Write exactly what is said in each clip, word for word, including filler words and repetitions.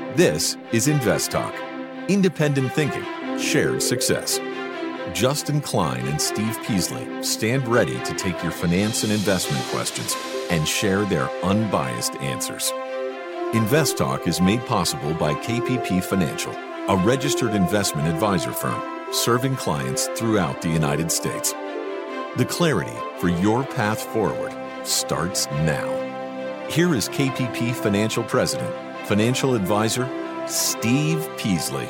This is Invest Talk. Independent thinking, shared success. Justin Klein and Steve Peasley stand ready to take your finance and investment questions and share their unbiased answers. Invest Talk is made possible by K P P Financial, a registered investment advisor firm serving clients throughout the United States. The clarity for your path forward starts now. Here is K P P Financial President, Financial Advisor, Steve Peasley.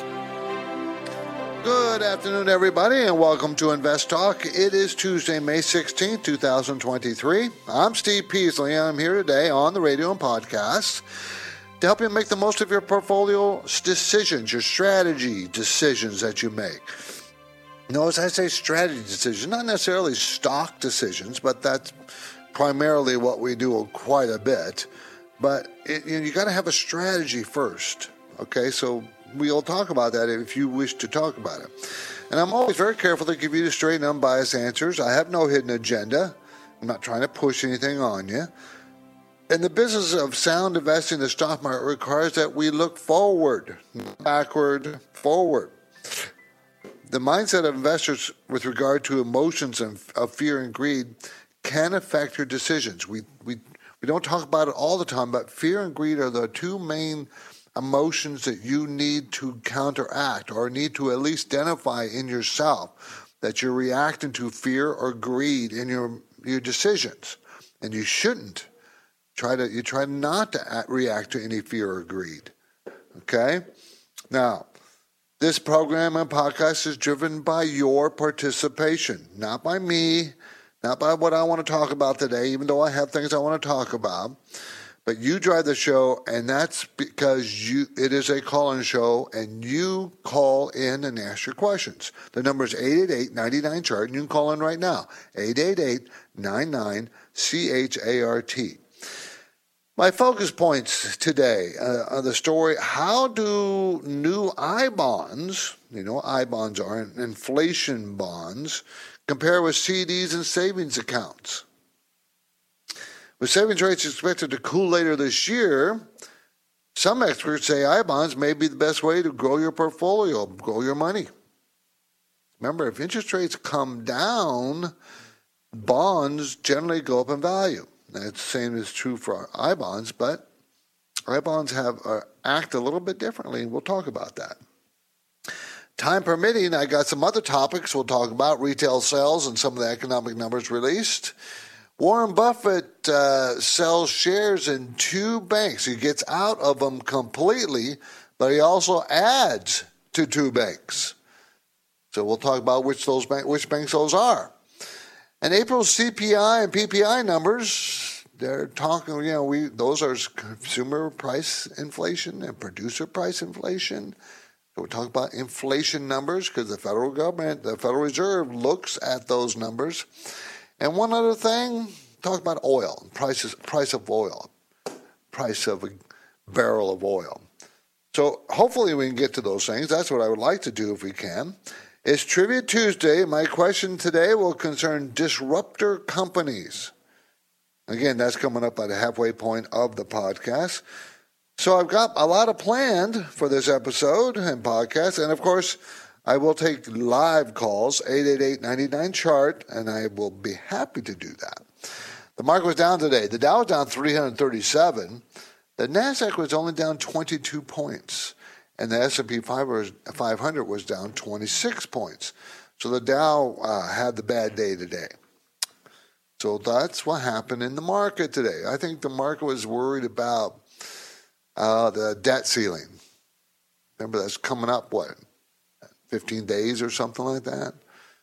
Good afternoon, everybody, and welcome to Invest Talk. It is Tuesday, May sixteenth, twenty twenty-three. I'm Steve Peasley. I'm here today on the radio and podcast to help you make the most of your portfolio decisions, your strategy decisions that you make. Notice I say strategy decisions, not necessarily stock decisions, but that's primarily what we do quite a bit. But it, you, know, you got to have a strategy first, okay? So we'll talk about that if you wish to talk about it. And I'm always very careful to give you the straight and unbiased answers. I have no hidden agenda. I'm not trying to push anything on you. And the business of sound investing in the stock market requires that we look forward, not backward, forward. The mindset of investors with regard to emotions and, of fear and greed can affect your decisions. We we we don't talk about it all the time, but fear and greed are the two main emotions that you need to counteract or need to at least identify in yourself that you're reacting to fear or greed in your your decisions, and you shouldn't try to you try not to react to any fear or greed. Okay, now. This program and podcast is driven by your participation, not by me, not by what I want to talk about today, even though I have things I want to talk about. But you drive the show, and that's because you. It is a call-in show, and you call in and ask your questions. The number is eight eight eight, nine nine, C H A R T, and you can call in right now, eight eight eight, nine nine, C H A R T. My focus points today uh, on the story, how do new I bonds, you know I bonds are inflation bonds, compare with C Ds and savings accounts? With savings rates expected to cool later this year, some experts say I bonds may be the best way to grow your portfolio, grow your money. Remember, if interest rates come down, bonds generally go up in value. That's the same is true for our I bonds, but I bonds have uh, act a little bit differently, and we'll talk about that. Time permitting, I got some other topics we'll talk about, retail sales and some of the economic numbers released. Warren Buffett uh, sells shares in two banks. He gets out of them completely, but he also adds to two banks. So we'll talk about which those bank, which banks those are. And April's C P I and P P I numbers, they're talking, you know, we those are consumer price inflation and producer price inflation. So we're talking about inflation numbers because the federal government, the Federal Reserve, looks at those numbers. And one other thing, talk about oil, prices, price of oil, price of a barrel of oil. So hopefully we can get to those things. That's what I would like to do if we can. It's Trivia Tuesday. My question today will concern disruptor companies. Again, that's coming up at the halfway point of the podcast. So I've got a lot of planned for this episode and podcast. And, of course, I will take live calls, eight eight eight, nine nine, C H A R T, and I will be happy to do that. The market was down today. The Dow was down three hundred thirty-seven. The NASDAQ was only down twenty-two points. And the S and P five hundred was down twenty-six points. So the Dow uh, had the bad day today. So that's what happened in the market today. I think the market was worried about uh, the debt ceiling. Remember, that's coming up, what, fifteen days or something like that?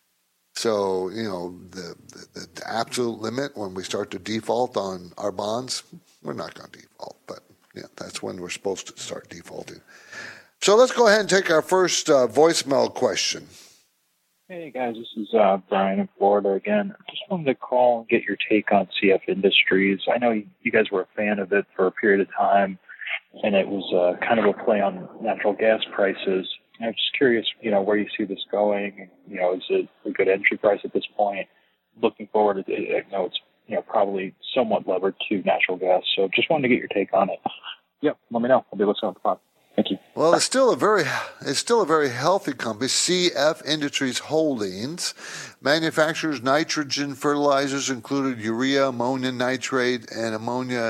So, you know, the, the, the absolute limit when we start to default on our bonds, we're not going to default. But, yeah, that's when we're supposed to start defaulting. So let's go ahead and take our first uh, voicemail question. Hey guys, this is uh, Brian in Florida again. Just wanted to call and get your take on C F Industries. I know you guys were a fan of it for a period of time, and it was uh, kind of a play on natural gas prices. I'm just curious, you know, where you see this going. You know, is it a good entry price at this point? Looking forward, I know it's you know probably somewhat levered to natural gas. So just wanted to get your take on it. Yep, let me know. I'll be listening to the pod. Thank you. Well, it's still a very it's still a very healthy company. C F Industries Holdings manufactures nitrogen fertilizers, included urea, ammonium nitrate, and ammonia.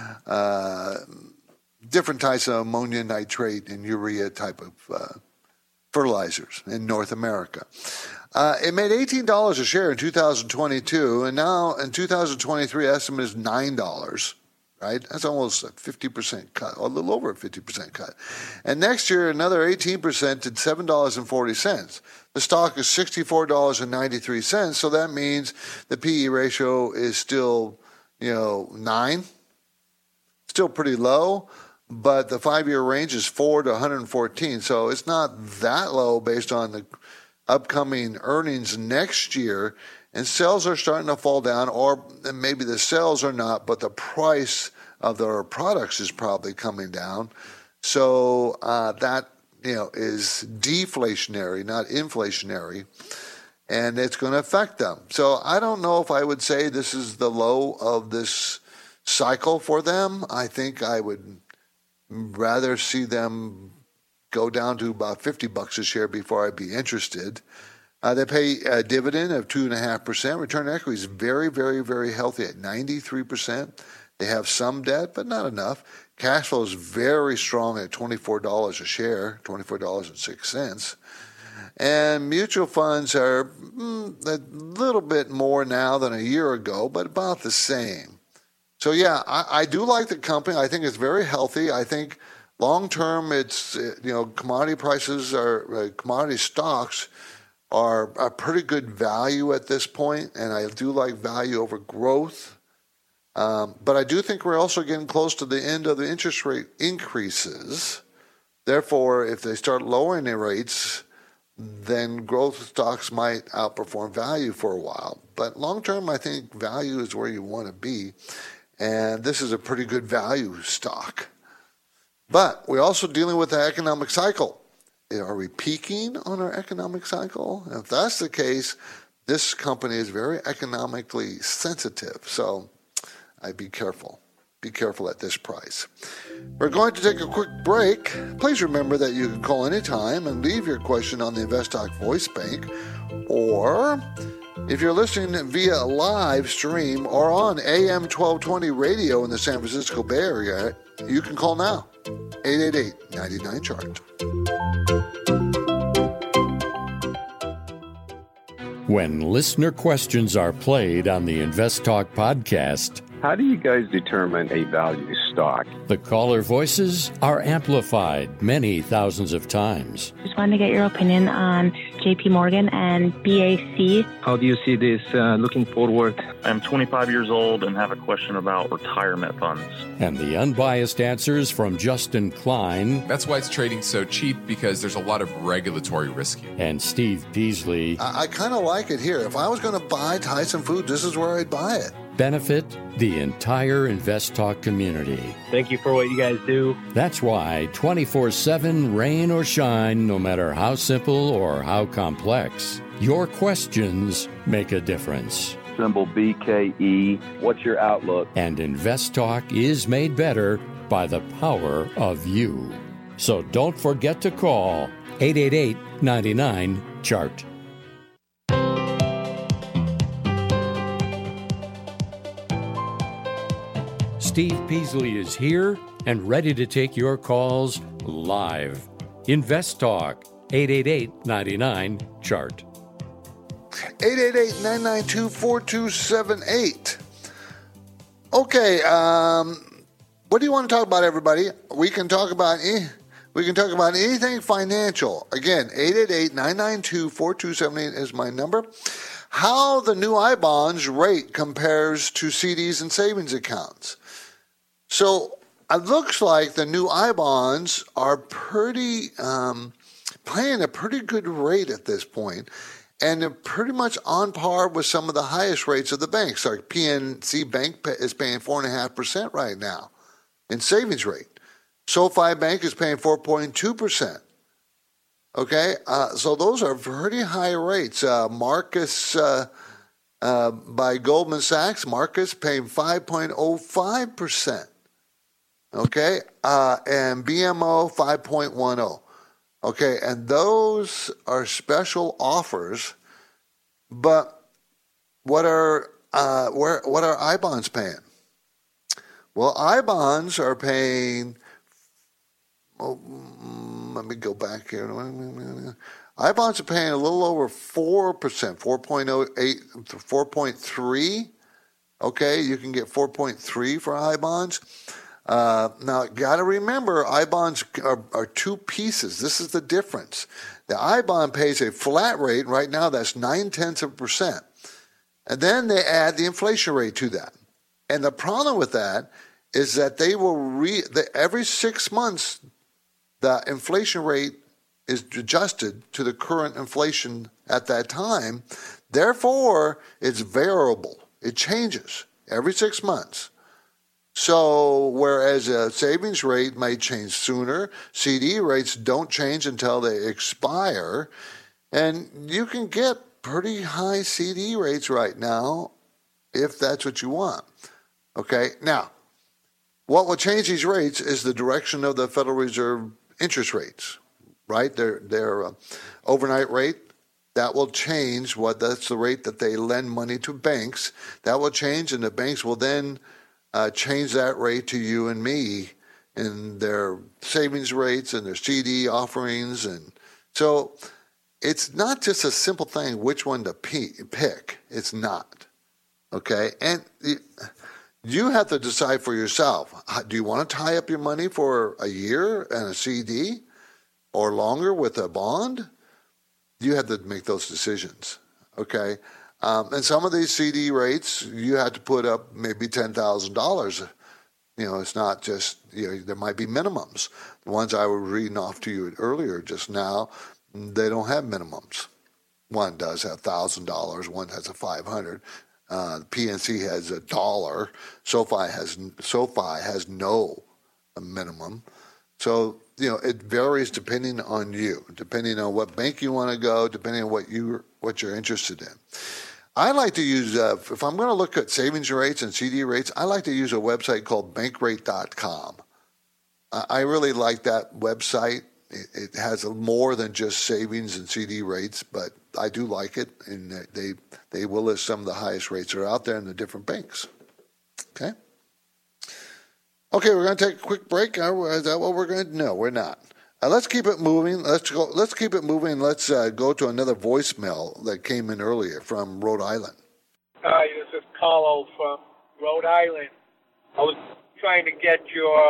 Uh, different types of ammonium nitrate and urea type of uh, fertilizers in North America. Uh, it made eighteen dollars a share in two thousand twenty-two, and now in two thousand twenty-three, estimate is nine dollars. Right? That's almost a fifty percent cut, a little over a fifty percent cut. And next year, another eighteen percent to seven dollars and forty cents. The stock is sixty-four dollars and ninety-three cents, so that means the P E ratio is still, you know, nine. Still pretty low, but the five-year range is four to one hundred fourteen, so it's not that low based on the upcoming earnings next year. And sales are starting to fall down, or maybe the sales are not, but the price of their products is probably coming down. So uh, that, you know, is deflationary, not inflationary, and it's going to affect them. So I don't know if I would say this is the low of this cycle for them. I think I would rather see them go down to about fifty bucks a share before I'd be interested. Uh, they pay a dividend of two point five percent. Return on equity is very, very, very healthy at ninety-three percent. They have some debt, but not enough. Cash flow is very strong at twenty-four dollars a share, twenty-four dollars and six cents. And mutual funds are mm, a little bit more now than a year ago, but about the same. So, yeah, I, I do like the company. I think it's very healthy. I think long-term it's, you know, commodity prices are, uh, commodity stocks are a pretty good value at this point, and I do like value over growth. Um, but I do think we're also getting close to the end of the interest rate increases. Therefore, if they start lowering their rates, then growth stocks might outperform value for a while. But long term, I think value is where you want to be, and this is a pretty good value stock. But we're also dealing with the economic cycle. Are we peaking on our economic cycle? If that's the case, this company is very economically sensitive. So I'd be careful. Be careful at this price. We're going to take a quick break. Please remember that you can call anytime and leave your question on the InvestTalk voice bank. Or if you're listening via live stream or on A M twelve twenty radio in the San Francisco Bay Area, you can call now. eight eight eight, nine nine, chart. When listener questions are played on the InvestTalk podcast, how do you guys determine a value stock? The caller voices are amplified many thousands of times. Just wanted to get your opinion on J P Morgan and B A C. How do you see this uh, looking forward? I'm twenty-five years old and have a question about retirement funds. And the unbiased answers from Justin Klein. That's why it's trading so cheap, because there's a lot of regulatory risk here. And Steve Peasley. I, I kind of like it here. If I was going to buy Tyson Foods, this is where I'd buy it. Benefit the entire InvestTalk community. Thank you for what you guys do. That's why twenty-four seven, rain or shine, no matter how simple or how complex, your questions make a difference. Symbol B K E. What's your outlook? And InvestTalk is made better by the power of you. So don't forget to call eight eight eight, nine nine, chart. Steve Peasley is here and ready to take your calls live. InvestTalk, eight eight eight, nine nine, chart. eight eight eight, nine nine two, four two seven eight. Okay, um, what do you want to talk about, everybody? We can talk about eh, we can talk about anything financial. Again, eight eight eight, nine nine two, four two seven eight is my number. How the new I-bonds rate compares to C Ds and savings accounts. So it looks like the new I-bonds are pretty um, paying a pretty good rate at this point, and they're pretty much on par with some of the highest rates of the banks. Like P N C Bank is paying four point five percent right now in savings rate. SoFi Bank is paying four point two percent. Okay, uh, so those are pretty high rates. Uh, Marcus uh, uh, by Goldman Sachs, Marcus paying five point oh five percent. okay, uh, and B M O five point one oh. Okay, and those are special offers, but what are uh, where, what are I bonds paying? Well, I bonds are paying, oh, let me go back here. I bonds are paying a little over four percent, four point oh eight, four point three. Okay, you can get four point three for I bonds. Uh, now, got to remember, I bonds are, are two pieces. This is the difference. The I bond pays a flat rate. Right now, that's nine-tenths of a percent. And then they add the inflation rate to that. And the problem with that is that they will re the, every six months, the inflation rate is adjusted to the current inflation at that time. Therefore, it's variable. It changes every six months. So whereas a savings rate may change sooner, C D rates don't change until they expire. And you can get pretty high C D rates right now if that's what you want. Okay, now, what will change these rates is the direction of the Federal Reserve interest rates, right? Their, their uh, overnight rate, that will change. What that's the rate that they lend money to banks. That will change, and the banks will then Uh, change that rate to you and me in their savings rates and their C D offerings. And so it's not just a simple thing which one to pick. It's not. Okay? And you have to decide for yourself. Do you want to tie up your money for a year and a C D or longer with a bond? You have to make those decisions. Okay? Um, and some of these C D rates, you have to put up maybe ten thousand dollars. You know, it's not just, you know, there might be minimums. The ones I was reading off to you earlier just now, they don't have minimums. One does have one thousand dollars, one has a five hundred dollars. Uh, P N C has a dollar. SoFi has SoFi has no minimum. So, you know, it varies depending on you, depending on what bank you want to go, depending on what you what you're interested in. I like to use, uh, if I'm going to look at savings rates and C D rates, I like to use a website called bankrate dot com. I really like that website. It, it has more than just savings and C D rates, but I do like it, and they they will list some of the highest rates that are out there in the different banks. Okay? Okay, we're going to take a quick break. Is that what we're going to do? No, we're not. Uh, let's keep it moving. Let's go. Let's keep it moving. Let's uh, go to another voicemail that came in earlier from Rhode Island. Hi, this is Carlo from Rhode Island. I was trying to get your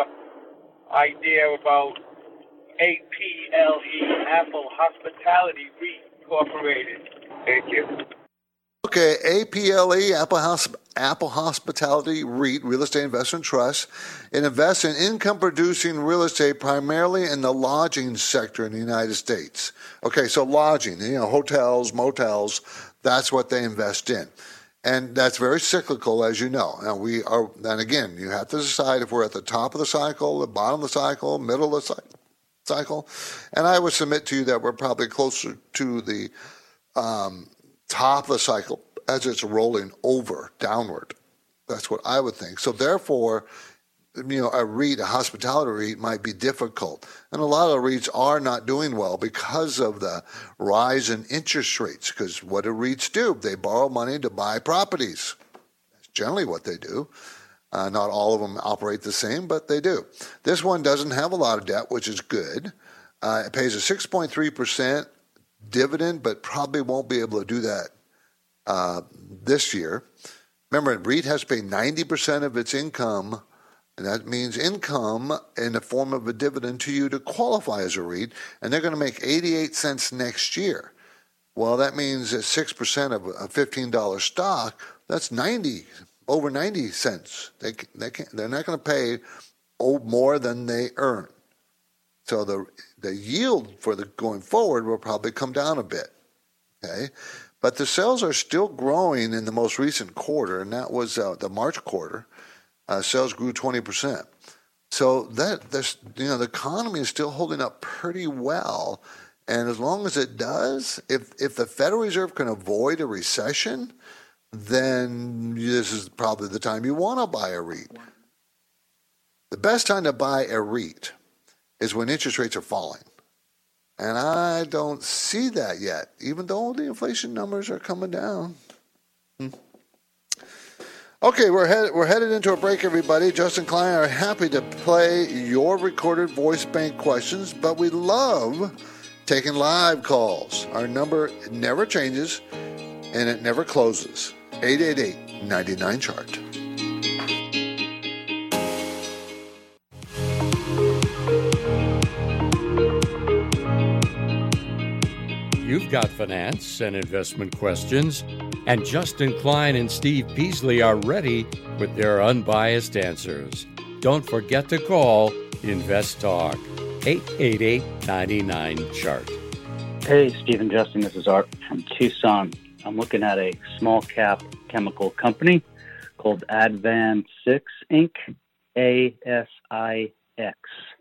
idea about A P L E, Apple Hospitality REIT Incorporated. Thank you. Okay, A P L E, Apple House, Apple Hospitality REIT, Real Estate Investment Trust. It invests in income-producing real estate primarily in the lodging sector in the United States. Okay, so lodging, you know, hotels, motels, that's what they invest in. And that's very cyclical, as you know. Now, we are, and again, you have to decide if we're at the top of the cycle, the bottom of the cycle, middle of the cycle. And I would submit to you that we're probably closer to the um, top of the cycle as it's rolling over, downward. That's what I would think. So therefore, you know, a REIT, a hospitality REIT might be difficult. And a lot of REITs are not doing well because of the rise in interest rates. Because what do REITs do? They borrow money to buy properties. That's generally what they do. Uh, not all of them operate the same, but they do. This one doesn't have a lot of debt, which is good. Uh, it pays a six point three percent dividend, but probably won't be able to do that uh, this year. Remember, REIT has to pay ninety percent of its income, and that means income in the form of a dividend to you to qualify as a REIT, and they're going to make eighty-eight cents next year. Well, that means that six percent of a fifteen dollars stock, that's ninety, over ninety cents. They, they can't, they're not going to pay more than they earn. So the the yield for the going forward will probably come down a bit, okay? But the sales are still growing in the most recent quarter, and that was uh, the March quarter. Uh, sales grew twenty percent. So that this, you know, the economy is still holding up pretty well, and as long as it does, if if the Federal Reserve can avoid a recession, then this is probably the time you want to buy a REIT. The best time to buy a REIT is when interest rates are falling. And I don't see that yet, even though the inflation numbers are coming down. Hmm. Okay, we're, head, we're headed into a break, everybody. Justin Klein are happy to play your recorded voice bank questions, but we love taking live calls. Our number never changes, and it never closes. eight eight eight, nine nine, C H A R T. You've got finance and investment questions, and Justin Klein and Steve Peasley are ready with their unbiased answers. Don't forget to call Invest Talk, eight eight eight, nine nine, C H A R T. Hey, Steve and Justin, this is Art from Tucson. I'm looking at a small cap chemical company called Advan six Incorporated, A S I X.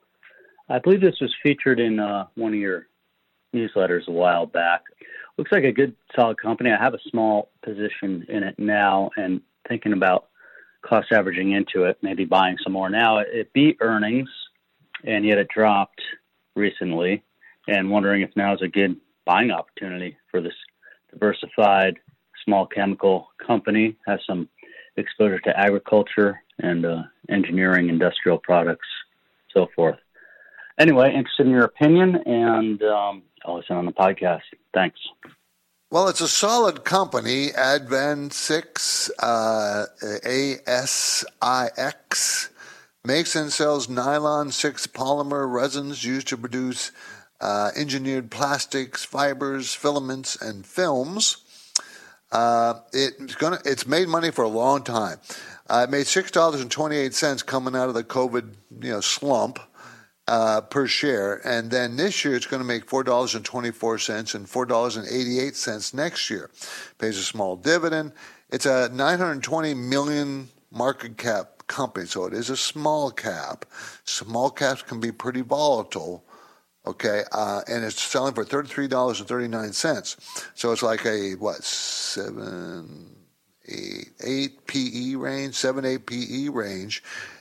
I believe this was featured in uh, one of your newsletters a while back. Looks like a good, solid company. I have a small position in it now and thinking about cost averaging into it, maybe buying some more now. It beat earnings, and yet it dropped recently, and wondering if now is a good buying opportunity for this diversified small chemical company. Has some exposure to agriculture and uh, engineering, industrial products, so forth. Anyway, interested in your opinion, and um, I'll listen on the podcast. Thanks. Well, it's a solid company, Advan six, uh, A S I X, makes and sells nylon six polymer resins used to produce uh, engineered plastics, fibers, filaments, and films. Uh, it's gonna. It's made money for a long time. Uh, it made six dollars and twenty-eight cents coming out of the COVID, you know, slump. Uh, per share, and then this year it's going to make four dollars and twenty-four cents and four dollars and eighty-eight cents next year. Pays a small dividend. It's a nine hundred twenty million market cap company, so it is a small cap. Small caps can be pretty volatile, okay, uh, and it's selling for thirty-three dollars and thirty-nine cents. So it's like a, what, seven, eight, eight P E range, seven, eight P E range.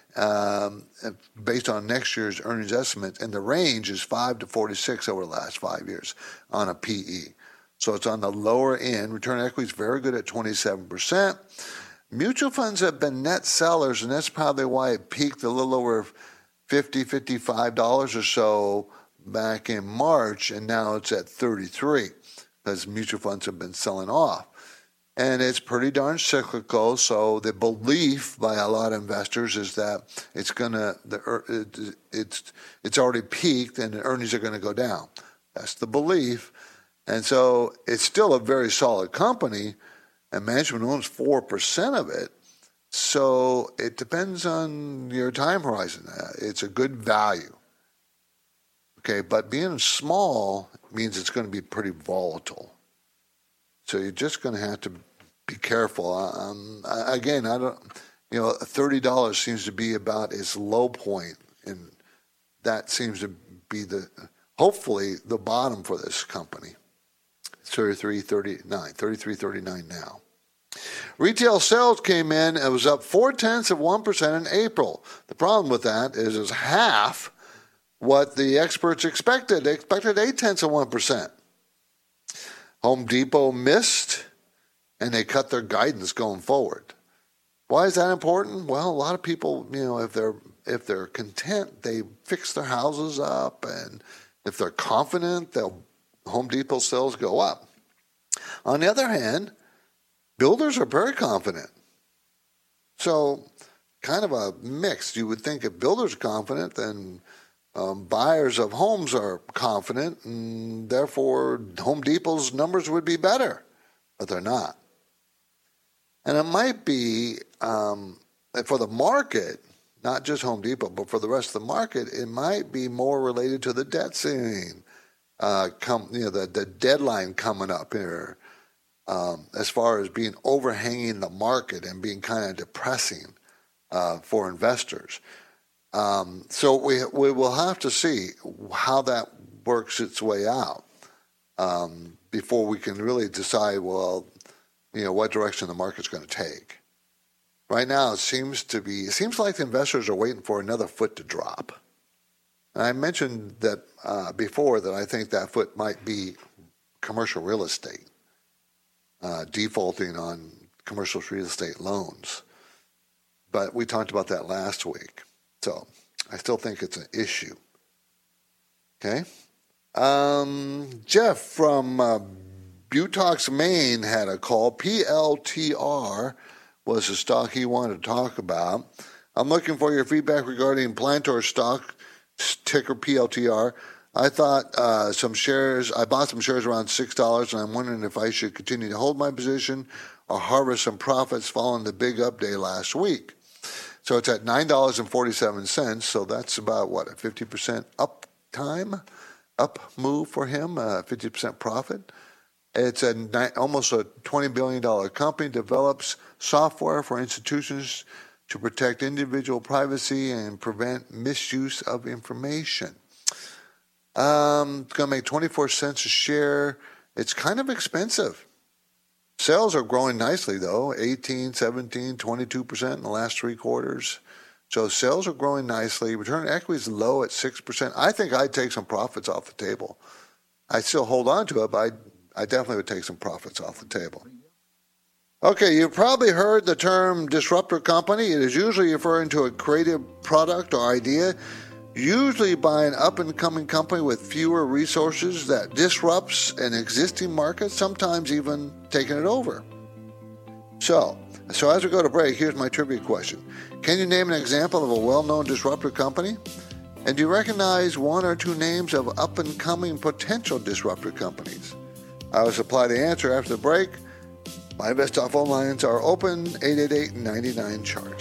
Um, based on next year's earnings estimate, and the range is five to forty-six over the last five years on a P E. So it's on the lower end. Return on equity is very good at twenty-seven percent. Mutual funds have been net sellers, and that's probably why it peaked a little over fifty dollars, fifty-five dollars or so back in March, and now it's at thirty-three because mutual funds have been selling off. And it's pretty darn cyclical, so the belief by a lot of investors is that it's gonna the it's it's already peaked and the earnings are going to go down. That's the belief, and so it's still a very solid company, and management owns four percent of it. So it depends on your time horizon. It's a good value, okay, but being small means it's going to be pretty volatile. So you're just going to have to be careful. Um, again, I don't. You know, thirty dollars seems to be about its low point, and that seems to be the hopefully the bottom for this company. thirty-three thirty-nine, thirty-three thirty-nine now. Retail sales came in. It was up four tenths of one percent in April. The problem with that is it's half what the experts expected. They expected eight tenths of one percent. Home Depot missed, and they cut their guidance going forward. Why is that important? Well, a lot of people, you know, if they're if they're content, they fix their houses up, and if they're confident, they'll Home Depot sales go up. On the other hand, builders are very confident. So, kind of a mix. You would think if builders are confident, then Um, buyers of homes are confident, and therefore Home Depot's numbers would be better, but they're not. And it might be, um, for the market, not just Home Depot, but for the rest of the market, it might be more related to the debt ceiling, uh, come, you know, the, the deadline coming up here, um, as far as being overhanging the market and being kind of depressing uh, for investors. Um, so we we will have to see how that works its way out um, before we can really decide, well, you know, what direction the market's going to take. right now it seems to be, it seems like the investors are waiting for another foot to drop. And I mentioned that uh, before that I think that foot might be commercial real estate, uh, defaulting on commercial real estate loans. But we talked about that last week. So I still think it's an issue. Okay. Um, Jeff from uh, Butox, Maine had a call. P L T R was the stock he wanted to talk about. I'm looking for your feedback regarding Plantor stock, ticker P L T R. I thought uh, some shares, I bought some shares around six dollars, and I'm wondering if I should continue to hold my position or harvest some profits following the big up day last week. So it's at nine dollars and forty-seven cents, so that's about, what, a fifty percent up time, up move for him, uh, fifty percent profit. It's a almost a twenty billion dollars company, develops software for institutions to protect individual privacy and prevent misuse of information. Um, it's going to make twenty-four cents a share. It's kind of expensive. Sales are growing nicely, though, eighteen, seventeen, twenty-two percent in the last three quarters. So sales are growing nicely. Return on equity is low at six percent. I think I'd take some profits off the table. I'd still hold on to it, but I'd, I definitely would take some profits off the table. Okay, you've probably heard the term disruptor company. It is usually referring to a creative product or idea, usually by an up-and-coming company with fewer resources that disrupts an existing market, sometimes even taking it over. So, so as we go to break, here's my trivia question. Can you name an example of a well-known disruptor company? And do you recognize one or two names of up-and-coming potential disruptor companies? I will supply the answer after the break. My InvestTalk phone lines are open, eight eight eight, nine nine, chart.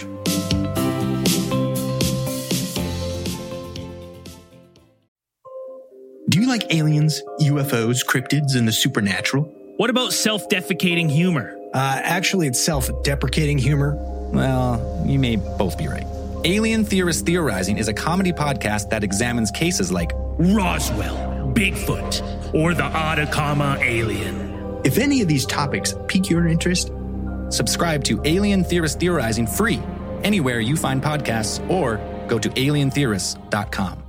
Do you like aliens, U F Os, cryptids, and the supernatural? What about self-defecating humor? Uh, actually, it's self-deprecating humor. Well, you may both be right. Alien Theorist Theorizing is a comedy podcast that examines cases like Roswell, Bigfoot, or the Atacama alien. If any of these topics pique your interest, subscribe to Alien Theorist Theorizing free anywhere you find podcasts or go to alien theorists dot com.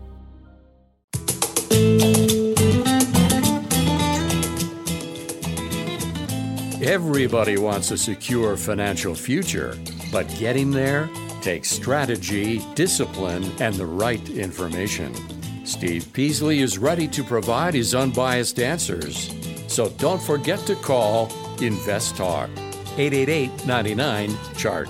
Everybody wants a secure financial future, but getting there takes strategy, discipline, and the right information. Steve Peasley is ready to provide his unbiased answers. So don't forget to call InvestTalk, eight eight eight, nine nine, chart.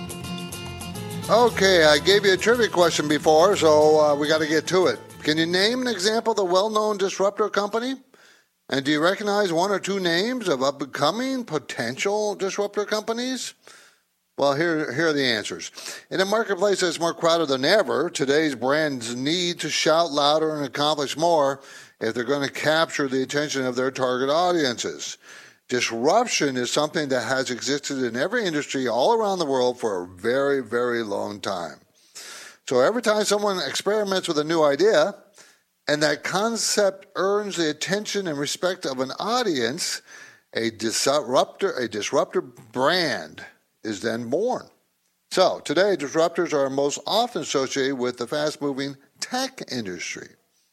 Okay, I gave you a trivia question before, so uh, we got to get to it. Can you name an example of the well-known disruptor company? And do you recognize one or two names of up-and-coming potential disruptor companies? Well, here, here are the answers. In a marketplace that's more crowded than ever, today's brands need to shout louder and accomplish more if they're going to capture the attention of their target audiences. Disruption is something that has existed in every industry all around the world for a very, very long time. So every time someone experiments with a new idea, and that concept earns the attention and respect of an audience, a disruptor, a disruptor brand is then born. So today, disruptors are most often associated with the fast-moving tech industry.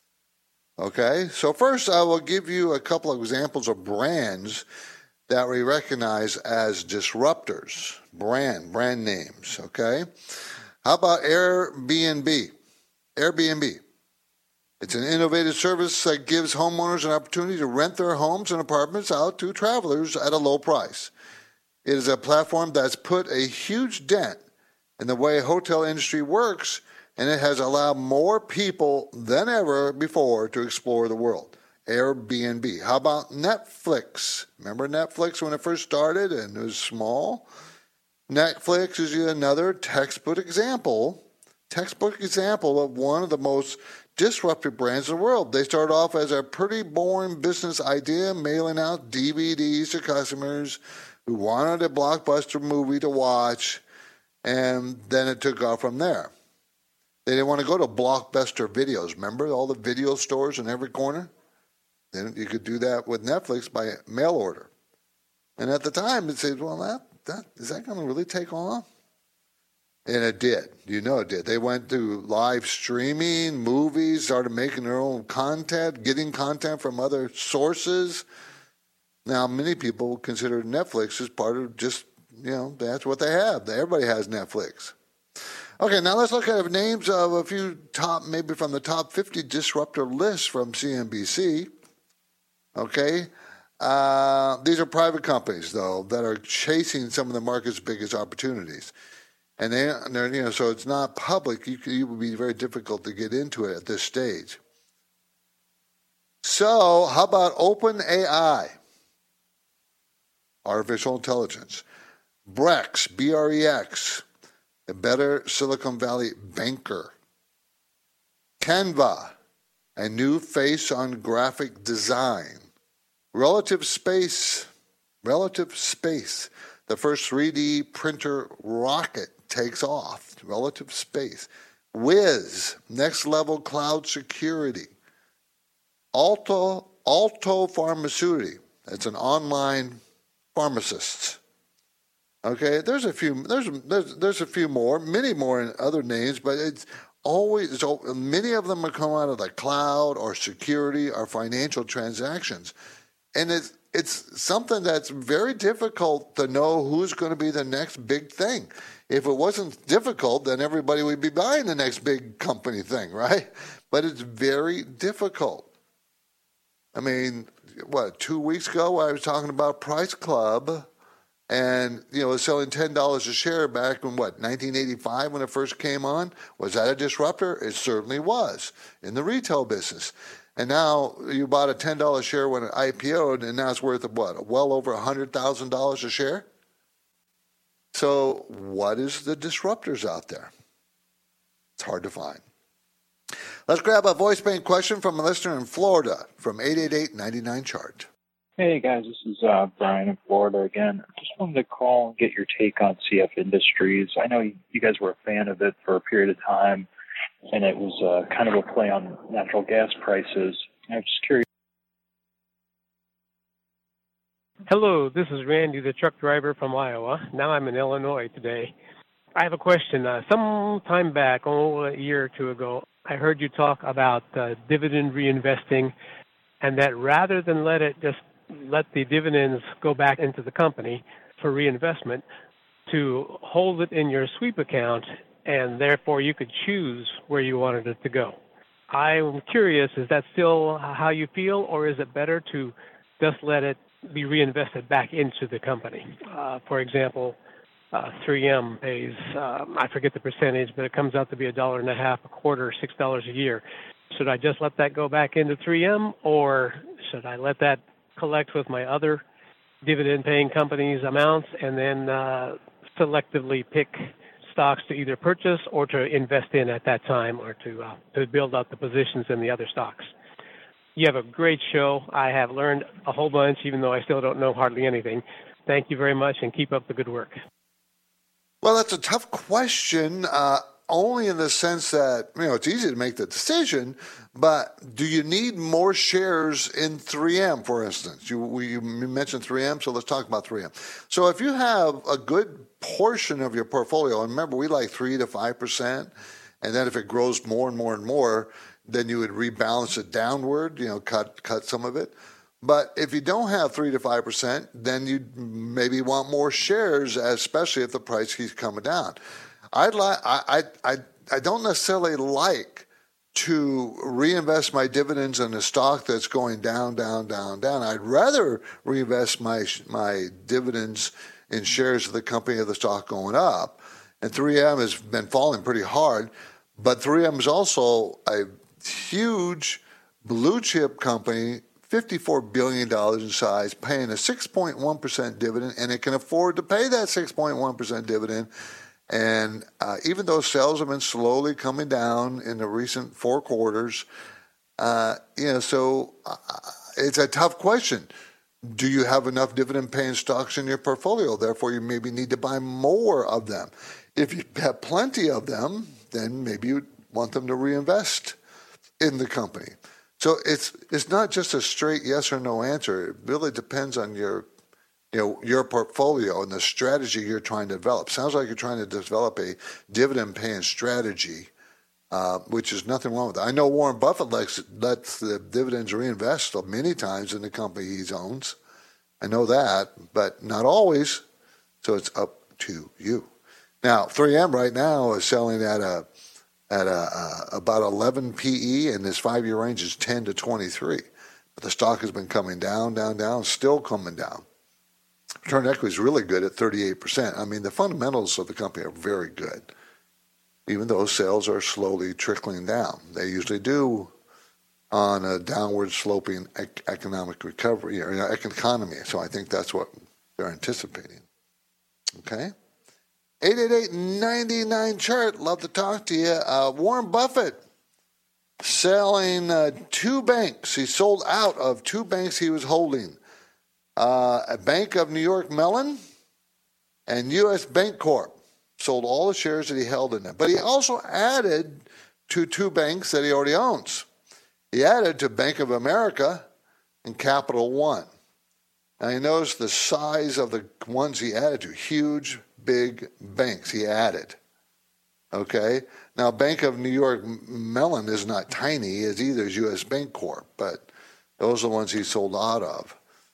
Okay, so first I will give you a couple of examples of brands that we recognize as disruptors, brand, brand names, okay? How about Airbnb? Airbnb. It's an innovative service that gives homeowners an opportunity to rent their homes and apartments out to travelers at a low price. It is a platform that's put a huge dent in the way hotel industry works, and it has allowed more people than ever before to explore the world. Airbnb. How about Netflix? Remember Netflix when it first started and it was small? Netflix is another textbook example, textbook example of one of the most disruptive brands in the world. They started off as a pretty boring business idea, mailing out D V Ds to customers who wanted a blockbuster movie to watch, and then it took off from there. They didn't want to go to Blockbuster Videos. Remember all the video stores in every corner? Then you could do that with Netflix by mail order. And at the time, it said, well, that, that is that going to really take off? And it did. You know it did. They went to live streaming, movies, started making their own content, getting content from other sources. Now, many people consider Netflix as part of just, you know, that's what they have. Everybody has Netflix. Okay, now let's look at names of a few top, maybe from the top fifty disruptor lists from C N B C. Okay. Uh, these are private companies, though, that are chasing some of the market's biggest opportunities. And they, they're, you know, so it's not public. You, it would be very difficult to get into it at this stage. So, how about OpenAI, artificial intelligence, Brex, B R E X, a better Silicon Valley banker, Canva, a new face on graphic design, Relative Space, Relative Space, the first three D printer rocket takes off. Relative Space. Wiz, next level cloud security. Alto, Alto Pharmaceutical, it's an online pharmacist. Okay, there's a few. There's there's there's a few more, many more in other names, but it's always it's, many of them are come out of the cloud or security or financial transactions, and it's it's something that's very difficult to know who's going to be the next big thing. If it wasn't difficult, then everybody would be buying the next big company thing, right? But it's very difficult. I mean, what, two weeks ago I was talking about Price Club, and, you know, it was selling ten dollars a share back in, what, nineteen eighty-five when it first came on? Was that a disruptor? It certainly was in the retail business. And now you bought a ten dollars share when it I P O'd, and now it's worth, what, well over one hundred thousand dollars a share? So what is the disruptors out there? It's hard to find. Let's grab a voice bank question from a listener in Florida from eight eight eight, nine nine, chart. Hey, guys, this is uh, Brian in Florida again. I just wanted to call and get your take on C F Industries. I know you guys were a fan of it for a period of time, and it was uh, kind of a play on natural gas prices. I'm just curious. Hello, this is Randy, the truck driver from Iowa. Now I'm in Illinois today. I have a question. Uh, some time back, oh, a year or two ago, I heard you talk about uh, dividend reinvesting, and that rather than let it just let the dividends go back into the company for reinvestment, to hold it in your sweep account, and therefore you could choose where you wanted it to go. I'm curious, is that still how you feel, or is it better to just let it be reinvested back into the company? Uh, for example, uh, three M pays, uh, I forget the percentage, but it comes out to be a dollar and a half a quarter, six dollars a year. Should I just let that go back into three M, or should I let that collect with my other dividend-paying companies' amounts and then uh, selectively pick stocks to either purchase or to invest in at that time, or to uh, to build out the positions in the other stocks? You have a great show. I have learned a whole bunch, even though I still don't know hardly anything. Thank you very much, and keep up the good work. Well, that's a tough question, uh, only in the sense that, you know, it's easy to make the decision, but do you need more shares in three M, for instance? You, you mentioned three M, so let's talk about three M. So if you have a good portion of your portfolio, and remember, we like three to five percent, and then if it grows more and more and more, then you would rebalance it downward, you know, cut cut some of it. But if you don't have three to five percent, then you maybe want more shares, especially if the price keeps coming down. I'd like I I I don't necessarily like to reinvest my dividends in a stock that's going down, down, down, down. I'd rather reinvest my my dividends in shares of the company of the stock going up. And three M has been falling pretty hard, but three M is also a huge blue chip company, fifty-four billion dollars in size, paying a six point one percent dividend, and it can afford to pay that six point one percent dividend. And uh, even though sales have been slowly coming down in the recent four quarters, uh, you know, so uh, it's a tough question. Do you have enough dividend-paying stocks in your portfolio? Therefore, you maybe need to buy more of them. If you have plenty of them, then maybe you want them to reinvest in the company. So it's it's not just a straight yes or no answer. It really depends on your you know, your portfolio and the strategy you're trying to develop. Sounds like you're trying to develop a dividend-paying strategy, uh, which is nothing wrong with that. I know Warren Buffett lets, lets the dividends reinvest many times in the company he owns. I know that, but not always. So it's up to you. Now, three M right now is selling at a at a, uh, about eleven P E, and this five-year range is ten to twenty-three. But the stock has been coming down, down, down, still coming down. Return on equity is really good at thirty-eight percent. I mean, the fundamentals of the company are very good, even though sales are slowly trickling down. They usually do on a downward sloping ec- economic recovery or economy. So I think that's what they're anticipating. Okay? eight eight eight, nine nine, chart. Love to talk to you. Uh, Warren Buffett selling uh, two banks. He sold out of two banks he was holding. Uh, a Bank of New York Mellon and U S Bank Corp. Sold all the shares that he held in them. But he also added to two banks that he already owns. He added to Bank of America and Capital One. Now you notice the size of the ones he added to. Huge, big banks he added. Okay? Now Bank of New York Mellon is not tiny as either as U S Bank Corp, but those are the ones he sold out of.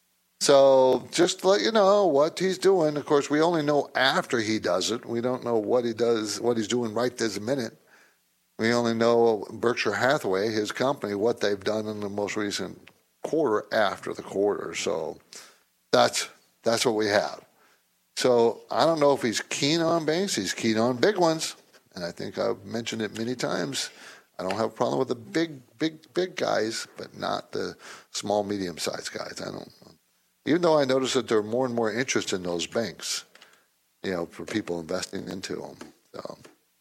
So just to let you know what he's doing. Of course, we only know after he does it. We don't know what he does, what he's doing right this minute. We only know Berkshire Hathaway, his company, what they've done in the most recent quarter after the quarter. So that's that's what we have. So I don't know if he's keen on banks. He's keen on big ones. And I think I've mentioned it many times. I don't have a problem with the big, big, big guys, but not the small, medium-sized guys. I don't. Even though I notice that there are more and more interest in those banks, you know, for people investing into them. So,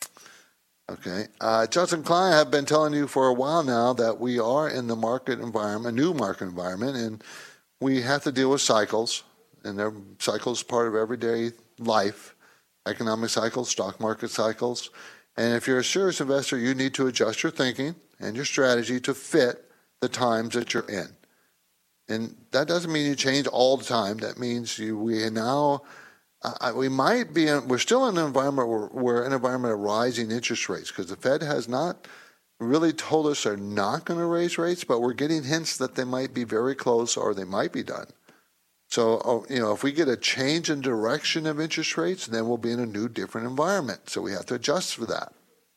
okay. Uh, Justin Klein, I've been telling you for a while now that we are in the market environment, a new market environment, and we have to deal with cycles, and they're cycles part of everyday life, economic cycles, stock market cycles. And if you're a serious investor, you need to adjust your thinking and your strategy to fit the times that you're in. And that doesn't mean you change all the time. That means you, we now, uh, we might be, in, we're still in an environment where we're in an environment of rising interest rates because the Fed has not really told us they're not going to raise rates, but we're getting hints that they might be very close or they might be done. So, you know, if we get a change in direction of interest rates, then we'll be in a new, different environment. So we have to adjust for that.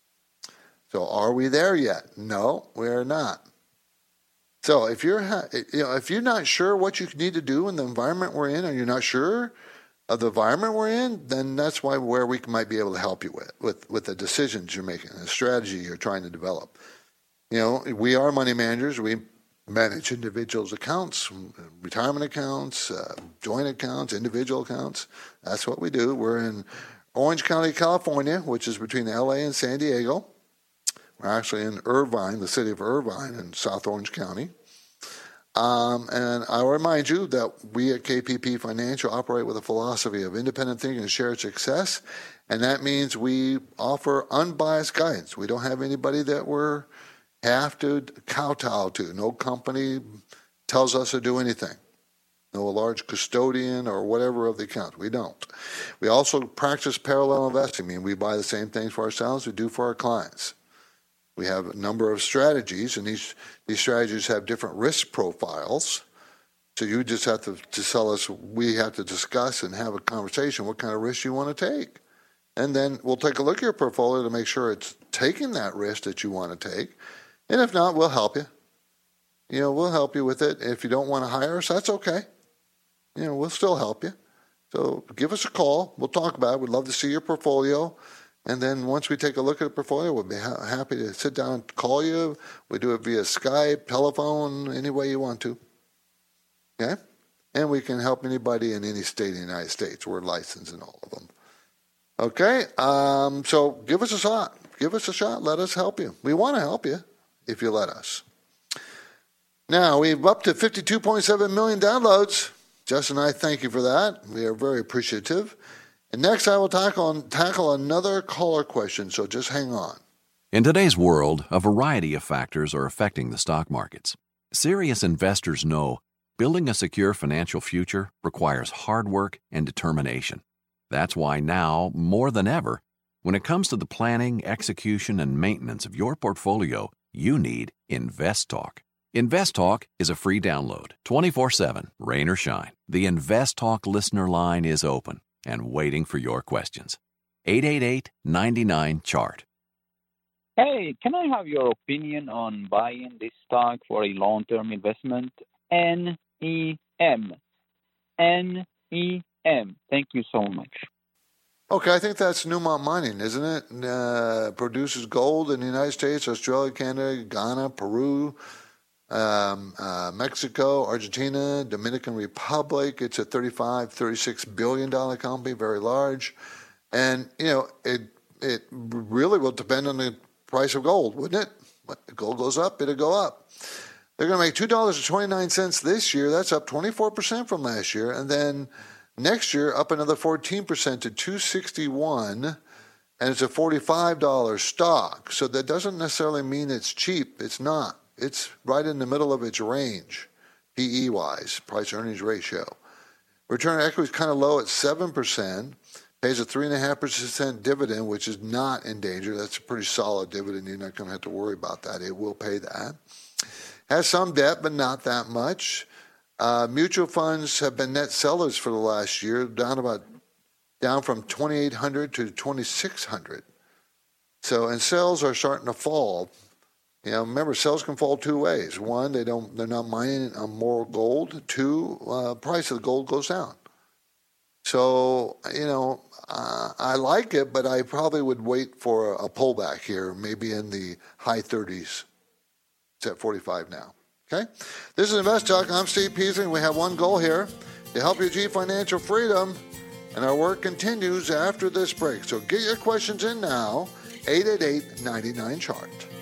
So are we there yet? No, we're not. So if you're, you know, if you're not sure what you need to do in the environment we're in, or you're not sure of the environment we're in, then that's why where we might be able to help you with, with, with the decisions you're making, the strategy you're trying to develop. You know, we are money managers. We manage individuals' accounts, retirement accounts, uh, joint accounts, individual accounts. That's what we do. We're in Orange County, California, which is between L A and San Diego. We're actually in Irvine, the city of Irvine in South Orange County. Um, and I'll remind you that we at K P P Financial operate with a philosophy of independent thinking and shared success. And that means we offer unbiased guidance. We don't have anybody that we have to kowtow to. No company tells us to do anything. No large custodian or whatever of the account. We don't. We also practice parallel investing. I mean, we buy the same things for ourselves we do for our clients. We have a number of strategies, and these, these strategies have different risk profiles. So you just have to, to tell us, we have to discuss and have a conversation what kind of risk you want to take. And then we'll take a look at your portfolio to make sure it's taking that risk that you want to take. And if not, we'll help you. You know, we'll help you with it. If you don't want to hire us, that's okay. You know, we'll still help you. So give us a call. We'll talk about it. We'd love to see your portfolio. And then once we take a look at the portfolio, we'll be ha- happy to sit down and call you. We do it via Skype, telephone, any way you want to. Okay? And we can help anybody in any state in the United States. We're licensed in all of them. Okay? Um, so give us a shot. Give us a shot. Let us help you. We want to help you if you let us. Now, we've up to fifty-two point seven million downloads. Justin and I thank you for that. We are very appreciative. And next, I will tackle, tackle another caller question, so just hang on. In today's world, a variety of factors are affecting the stock markets. Serious investors know Building a secure financial future requires hard work and determination. That's why now, more than ever, when it comes to the planning, execution, and maintenance of your portfolio, you need InvestTalk. InvestTalk is a free download, twenty-four seven, rain or shine. The InvestTalk listener line is open and waiting for your questions. eight eight eight, nine nine, C H A R T. Hey, can I have your opinion on buying this stock for a long-term investment? N E M. N E M. Thank you so much. Okay, I think that's Newmont Mining, isn't it? Uh, produces gold in the United States, Australia, Canada, Ghana, Peru, um, uh, Mexico, Argentina, Dominican Republic. It's a thirty-five, thirty-six billion dollars company, very large. And, you know, it it really will depend on the price of gold, wouldn't it? If gold goes up, it'll go up. They're going to make two dollars and twenty-nine cents this year. That's up twenty-four percent from last year. And then next year, up another fourteen percent to two sixty-one, and it's a forty-five dollars stock. So that doesn't necessarily mean it's cheap. It's not. It's right in the middle of its range, P E-wise, price-earnings ratio. Return on equity is kind of low at seven percent. Pays a three point five percent dividend, which is not in danger. That's a pretty solid dividend. You're not going to have to worry about that. It will pay that. Has some debt, but not that much. Uh, mutual funds have been net sellers for the last year, down about down from twenty-eight hundred to twenty-six hundred. So, and sales are starting to fall. You know, remember, sales can fall two ways. One, they don't, they're not mining more gold. Two, uh, price of the gold goes down. So, you know, uh, I like it, but I probably would wait for a pullback here, maybe in the high thirties. It's at forty-five now. Okay? This is Invest Talk. I'm Steve Peaslee, and we have one goal here, to help you achieve financial freedom, and our work continues after this break. So get your questions in now, eight eight eight, nine nine, C H A R T.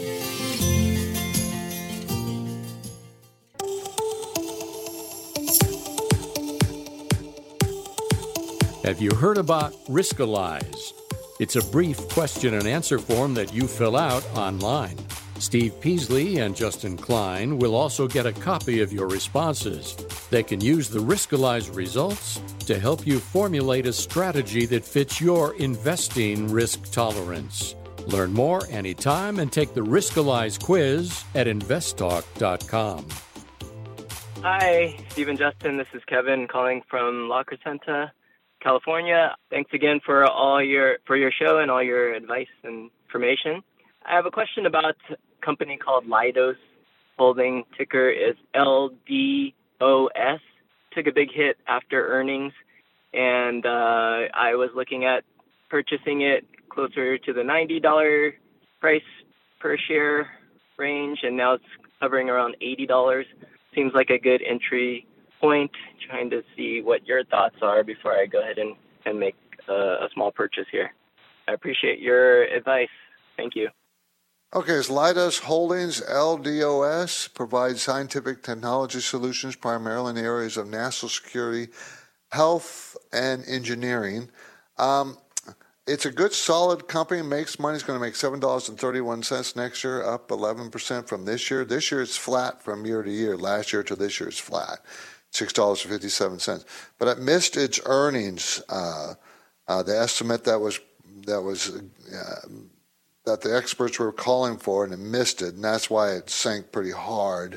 Have you heard about Riskalyze? It's a brief question and answer form that you fill out online. Steve Peaslee and Justin Klein will also get a copy of your responses. They can use the Riskalyze results to help you formulate a strategy that fits your investing risk tolerance. Learn more anytime and take the Riskalyze quiz at invest talk dot com. Hi, Steve and Justin. This is Kevin calling from La Crescenta, California. Thanks again for all your for your show and all your advice and information. I have a question about a company called Leidos Holding. Ticker is L D O S. Took a big hit after earnings, and uh, I was looking at purchasing it closer to the ninety dollars price per share range, and now it's hovering around eighty dollars. Seems like a good entry point. Trying to see what your thoughts are before I go ahead and, and make uh, a small purchase here. I appreciate your advice. Thank you. Okay, it's Leidos Holdings, L D O S, provides scientific technology solutions primarily in the areas of national security, health, and engineering. Um, it's a good, solid company. Makes money. It's going to make seven dollars and thirty-one cents next year, up eleven percent from this year. This year it's flat from year to year. Last year to this year it's flat, six dollars and fifty-seven cents. But it missed its earnings. Uh, uh, the estimate that was that was uh, that the experts were calling for, and it missed it, and that's why it sank pretty hard.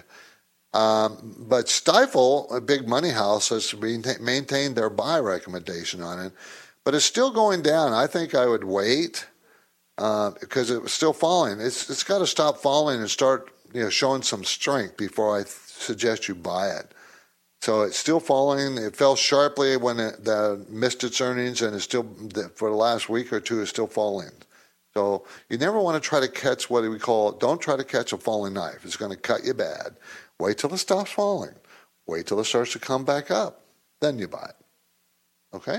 Um, but Stifel, a big money house, has maintained their buy recommendation on it. But it's still going down. I think I would wait uh, because it was still falling. It's it's got to stop falling and start you know showing some strength before I th- suggest you buy it. So it's still falling. It fell sharply when it the, missed its earnings, and it's still for the last week or two is still falling. So you never want to try to catch what we call, don't try to catch a falling knife. It's going to cut you bad. Wait till it stops falling. Wait till it starts to come back up. Then you buy it. Okay?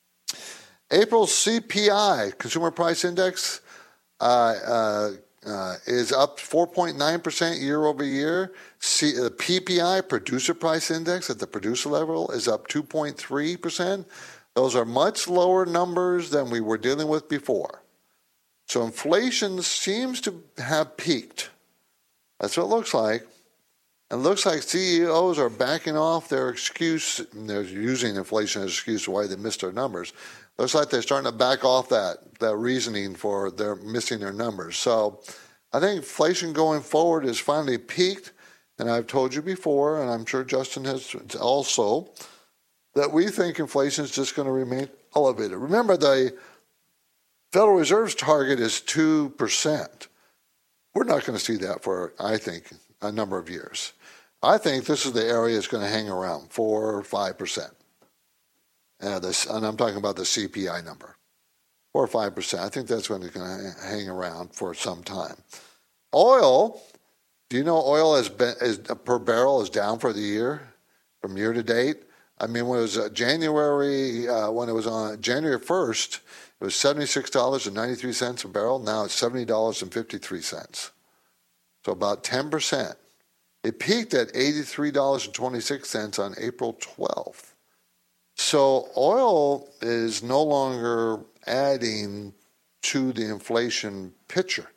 April's C P I, Consumer Price Index, uh, uh, uh, is up four point nine percent year over year. C, the P P I, Producer Price Index, at the producer level is up two point three percent. Those are much lower numbers than we were dealing with before. So inflation seems to have peaked. That's what it looks like. And it looks like C E Os are backing off their excuse. They're using inflation as an excuse why they missed their numbers. Looks like they're starting to back off that, that reasoning for their missing their numbers. So I think inflation going forward is finally peaked. And I've told you before, and I'm sure Justin has also, that we think inflation is just going to remain elevated. Remember, the Federal Reserve's target is two percent. We're not going to see that for, I think, a number of years. I think this is the area that's going to hang around, four or five percent. Uh, this, and I'm talking about the C P I number, four or five percent. I think that's going to hang around for some time. Oil, do you know oil has been, is, per barrel is down for the year, from year to date? I mean, when it was uh, January, uh, when it was on January first, it was seventy-six dollars and ninety-three cents a barrel. Now it's seventy dollars and fifty-three cents. So about ten percent. It peaked at eighty-three dollars and twenty-six cents on April twelfth. So oil is no longer adding to the inflation picture.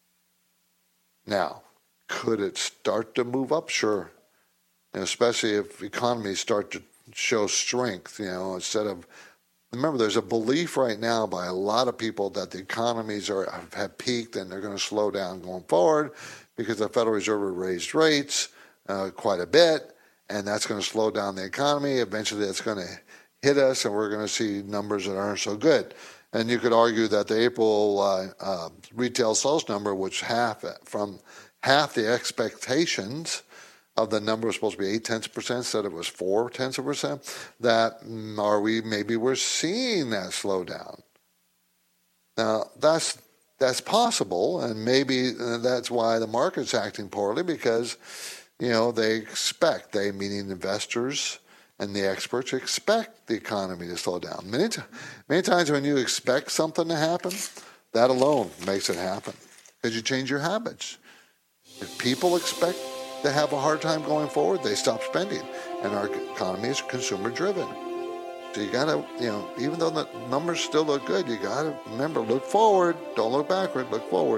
Now, could it start to move up? Sure. And especially if economies start to show strength, you know, instead of, remember, there's a belief right now by a lot of people that the economies are have peaked and they're going to slow down going forward because the Federal Reserve raised rates uh, quite a bit, and that's going to slow down the economy. Eventually, it's going to hit us, and we're going to see numbers that aren't so good. And you could argue that the April uh, uh, retail sales number, which half from half the expectations of the number was supposed to be eight tenths of percent, instead it was four tenths of percent. That are we maybe we're seeing that slowdown. Now that's that's possible, and maybe that's why the market's acting poorly, because you know they expect they meaning investors and the experts expect the economy to slow down. Many, t- many times when you expect something to happen, that alone makes it happen because you change your habits. If people expect to have a hard time going forward, they stop spending, and our economy is consumer-driven. So you got to, you know, even though the numbers still look good, you got to remember, look forward. Don't look backward, look forward.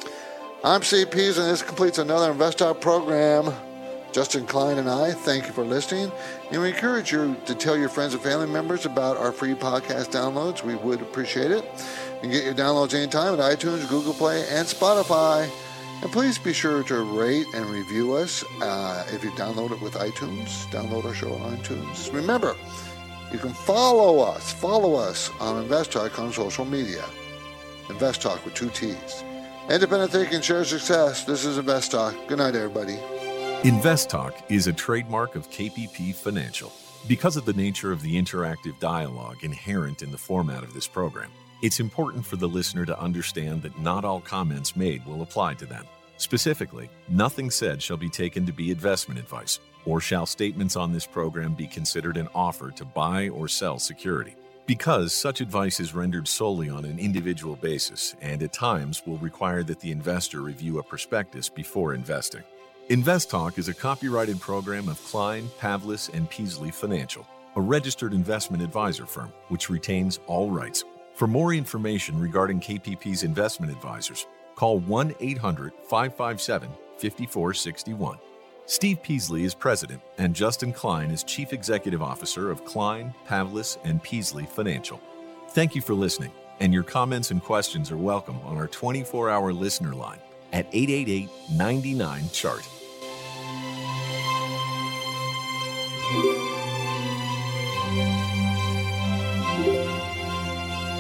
I'm Steve Pease, and this completes another InvestTalk program. Justin Klein and I thank you for listening, and we encourage you to tell your friends and family members about our free podcast downloads. We would appreciate it. You can get your downloads anytime at iTunes, Google Play, and Spotify. And please be sure to rate and review us. Uh, if you download it with iTunes, download our show on iTunes. Remember, you can follow us, follow us on InvestTalk on social media. InvestTalk with two T's. Independent thinking, share success. This is InvestTalk. Good night, everybody. InvestTalk is a trademark of K P P Financial. Because of the nature of the interactive dialogue inherent in the format of this program, it's important for the listener to understand that not all comments made will apply to them. Specifically, nothing said shall be taken to be investment advice, or shall statements on this program be considered an offer to buy or sell security, because such advice is rendered solely on an individual basis and at times will require that the investor review a prospectus before investing. InvestTalk is a copyrighted program of Klein, Pavlis, and Peasley Financial, a registered investment advisor firm which retains all rights. For more information regarding K P P's investment advisors, call one eight hundred, five five seven, five four six one. Steve Peasley is president, and Justin Klein is chief executive officer of Klein, Pavlis, and Peasley Financial. Thank you for listening, and your comments and questions are welcome on our twenty-four hour listener line at eight eight eight, nine nine, C H A R T.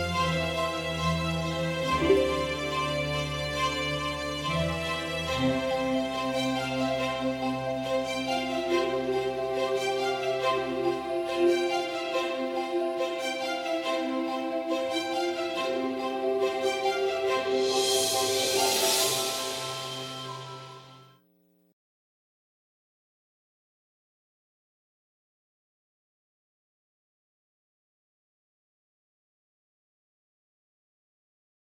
Thank you.